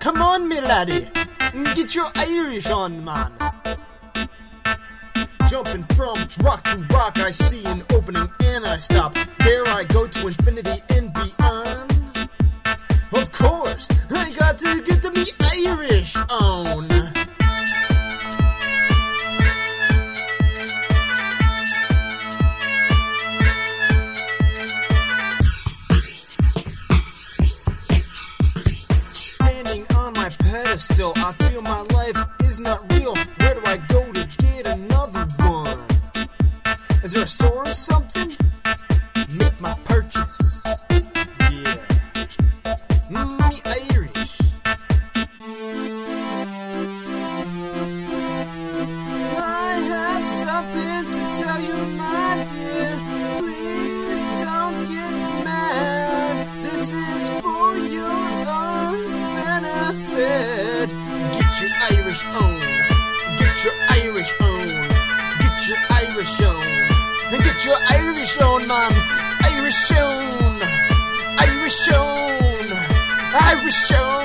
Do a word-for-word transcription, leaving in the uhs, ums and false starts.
Come on, me laddie, get your Irish on, man. Jumping from rock to rock, I see an opening and I stop. There I go to infinity and beyond. Of course, I got to get to me Irish on. Standing on my pedestal, I feel my life is not real. Where do I go to get another one? Is there a store or something? Make my purchase. Yeah. Mm, me Irish. I have something to tell you, my dear. Please don't get mad. This is for your own benefit. Get your Irish on. Get your Irish on. Get your Irish on. And get your Irish on, man. Irish on. Irish on. Irish on.